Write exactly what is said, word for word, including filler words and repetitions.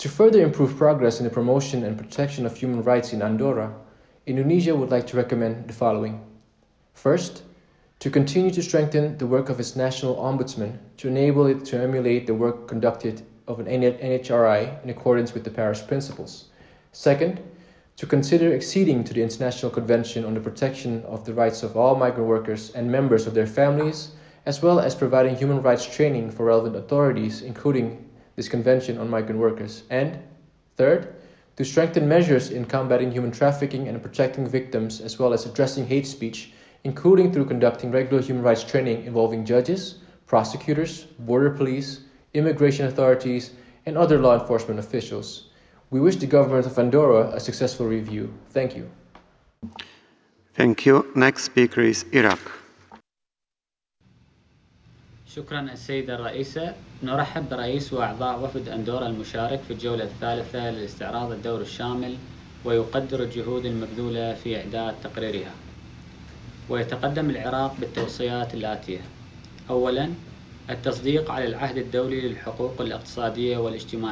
To further improve progress in the promotion and protection of human rights in Andorra, Indonesia would like to recommend the following. First, to continue to strengthen the work of its national ombudsman to enable it to emulate the work conducted of an N H R I in accordance with the Paris Principles. Second, to consider acceding to the International Convention on the Protection of the Rights of All Migrant Workers and members of their families, as well as providing human rights training for relevant authorities, including this Convention on Migrant Workers. And third, to strengthen measures in combating human trafficking and protecting victims, as well as addressing hate speech, including through conducting regular human rights training involving judges, prosecutors, border police, immigration authorities, and other law enforcement officials. We wish the government of Andorra a successful review. Thank you. Thank you. Next speaker is Iraq. شكرا السيدة الرئيسة. نرحب برئيس وأعضاء وفد أندورا المشارك في الجولة الثالثة لاستعراض الدور الشامل ويقدر الجهود المبذولة في إعداد تقريرها. ويتقدم العراق بالتوصيات الآتية. أولاً، التصديق على العهد الدولي للحقوق الاقتصادية والاجتماعية